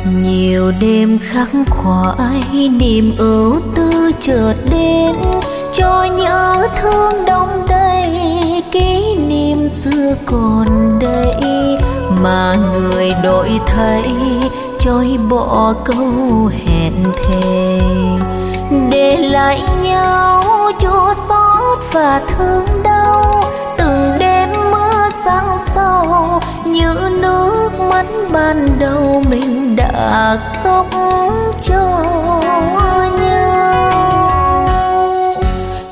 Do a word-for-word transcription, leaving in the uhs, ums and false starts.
Nhiều đêm khắc khoải niềm ưu tư chợt đến, cho nhớ thương đông đầy kỷ niệm xưa còn đây, mà người đổi thay trôi bỏ câu hẹn thề, để lại nhau chua xót và thương đau. Từng đêm mưa sáng sâu như nước mắt ban đầu mình đã khóc cho